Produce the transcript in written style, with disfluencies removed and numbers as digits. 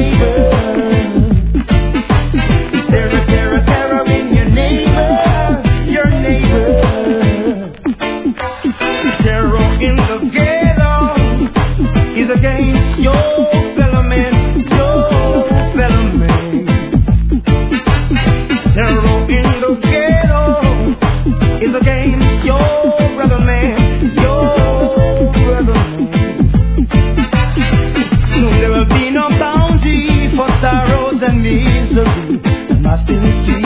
neighbor. Terror, terror, terror in your neighbor, your neighbor. Terror in the ghetto is against your fellow man, your fellow man. Terror in the ghetto is against your brother man, your brother man. No, there will be no bounty for sorrows and misery and hostility.